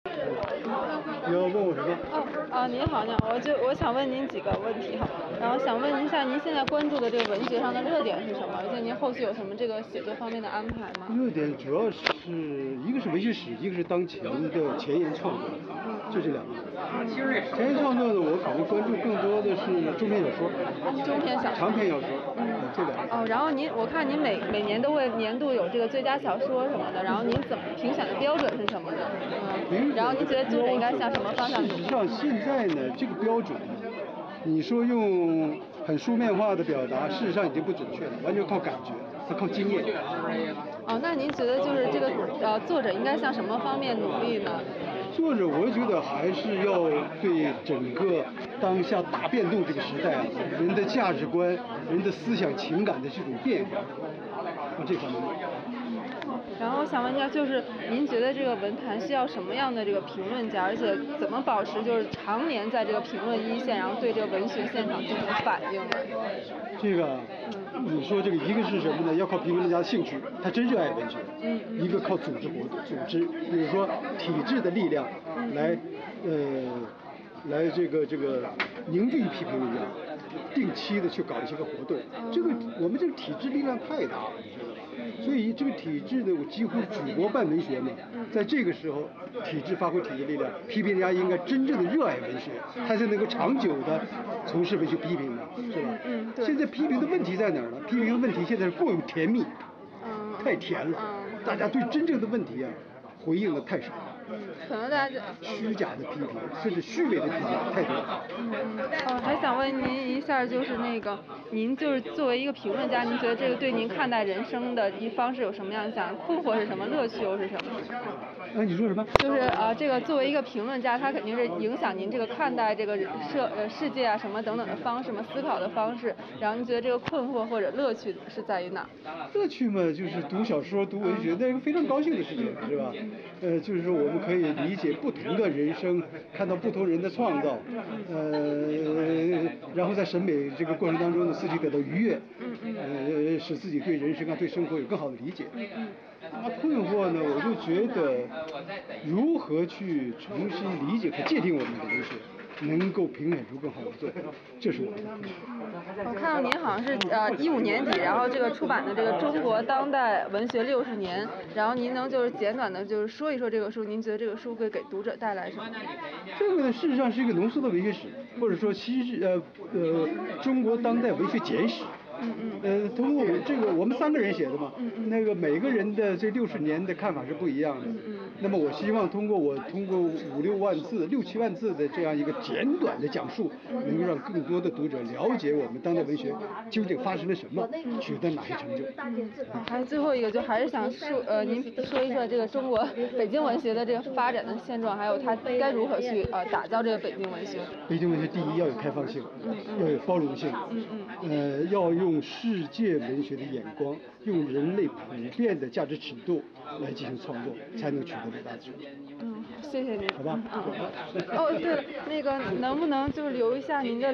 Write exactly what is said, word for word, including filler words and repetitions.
你要问我什么？ 哦，啊，您好，您好，我就我想问您几个问题哈，然后想问一下您现在关注的这个文学上的热点是什么？而且您后续有什么这个写作方面的安排吗？ 热点主要是一个是文学史，一个是当前的前沿创作，就这两个。前沿创作呢，我可能关注更多的是中篇小说， 中篇小说、 长篇小说， 嗯， 这两个。 哦，然后您，我看您每每年都会年度有这个最佳小说什么的，然后您怎么评选的标准是什么呢？嗯，然后您觉得作者应该向什么方向努力？ 事实上，现在呢，这个标准，你说用很书面化的表达，事实上已经不准确了，完全靠感觉，它靠经验。 哦，那您觉得就是这个呃作者应该向什么方面努力呢？ 作者，我觉得还是要对整个当下大变动这个时代啊，人的价值观、人的思想情感的这种变化，往这方面。 然后我想问一下，就是您觉得这个文坛需要什么样的这个评论家，而且怎么保持就是常年在这个评论一线，然后对这个文学现场进行反应呢？ 这个，你说这个一个是什么呢？要靠评论家的兴趣，他真热爱文学； 嗯一个靠组织活动，组织，比如说体制的力量来，呃，来这个这个凝聚一批评论家，定期的去搞一些个活动。这个我们这个体制力量太大了，你知道吧？所以这个体制的我几乎举国办文学嘛，在这个时候，体制发挥体制力量，批评家应该真正的热爱文学，他才能够长久的从事文学批评嘛，是吧？ 嗯，对。 现在批评的问题在哪儿呢？批评的问题现在是过于甜蜜， 嗯， 太甜了，大家对真正的问题啊回应的太少。 嗯，可能大家虚假的批评，甚至虚伪的批评太多了。 嗯嗯。哦，还想问您一下，就是那个，您就是作为一个评论家，您觉得这个对您看待人生的一方式有什么样想？困惑是什么？乐趣又是什么？ 那你说什么？ 就是呃，这个作为一个评论家，他肯定是影响您这个看待这个社呃世界啊什么等等的方式嘛，思考的方式。然后您觉得这个困惑或者乐趣是在于哪？ 乐趣嘛，就是读小说、读文学，那是个非常高兴的事情，是吧？呃，就是说我们可以理解不同的人生，看到不同人的创造，呃，然后在审美这个过程当中呢，自己得到愉悦，呃，使自己对人生啊、对生活有更好的理解。那困惑呢，我就觉得如何去重新理解和界定我们的文学，能够评选出更好的作品，这是我们的困惑。 我看到您好像是呃一五年底，然后这个出版的这个《中国当代文学六十年》，然后您能就是简短的就是说一说这个书，您觉得这个书会给读者带来什么？ 这个呢，事实上是一个浓缩的文学史，或者说其实呃呃中国当代文学简史。 嗯嗯。 呃，通过我这个我们三个人写的嘛， 嗯嗯。 那个每个人的这六十年的看法是不一样的。 嗯嗯。 那么我希望通过我通过五六万字、六七万字的这样一个简短的讲述，能够让更多的读者了解我们当代文学究竟发生了什么，取得哪些成就。 嗯，还有最后一个，就还是想说呃您说一说这个中国北京文学的这个发展的现状，还有它该如何去呃打造这个北京文学。 北京文学第一要有开放性， 嗯嗯， 要有包容性， 嗯嗯， 呃，要用世界文学的眼光，用人类普遍的价值尺度来进行创作，才能取得伟大的成就。 嗯，谢谢您。 好吧。 嗯嗯。哦，对了，那个能不能就是留一下您的